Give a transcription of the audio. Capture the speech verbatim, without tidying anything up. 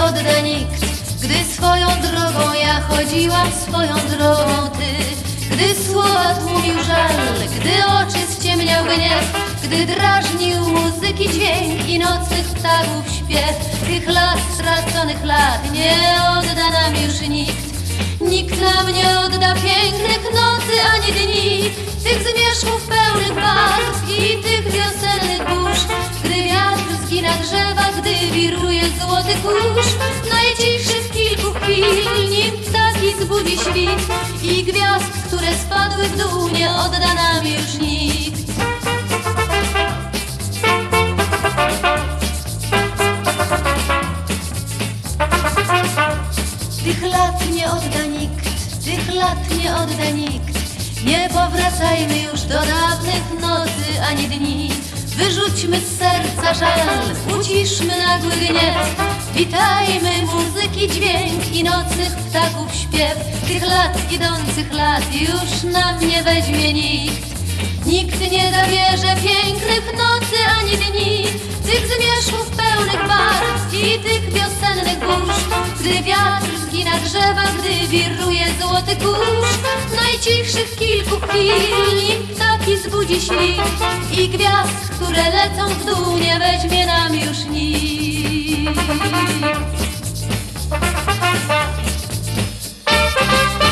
odda nikt. Gdy swoją drogą ja chodziłam swoją drogą ty, gdy słowa tłumił żal, gdy oczy ściemniał gniew, gdy drażnił muzyki dźwięk i nocnych ptaków śpiew. Tych lat, straconych lat nie odda nam już nikt. Nikt nam nie odda pięknych nocy ani dni, tych zmierzchów pełnych barw i tych wiosennych burz. Gdy wiatr zgina drzewa, gdy wiruje złoty kurz, najcichszych kilku chwil, nim ptaki zbudzi świt i gwiazd, które spadły w dół, nie odda nam już nikt. Tych lat nie odda nikt, tych lat nie odda nikt. Nie powracajmy już do dawnych nocy ani dni. Wyrzućmy z serca żal, uciszmy nagły gniew. Witajmy muzyki dźwięk i nocnych ptaków śpiew. Tych lat idących lat już nam nie weźmie nikt. Nikt nie zabierze pięknych nocy ani dni, tych zmierzchów pełnych barw i tych wiosennych burz. Gdy wiatr zgina drzewa, gdy wiruje złoty kurz, najcichszych kilku chwil, nim ptaki zbudzi świt i gwiazd, które lecą w dół, nie weźmie nam już nikt.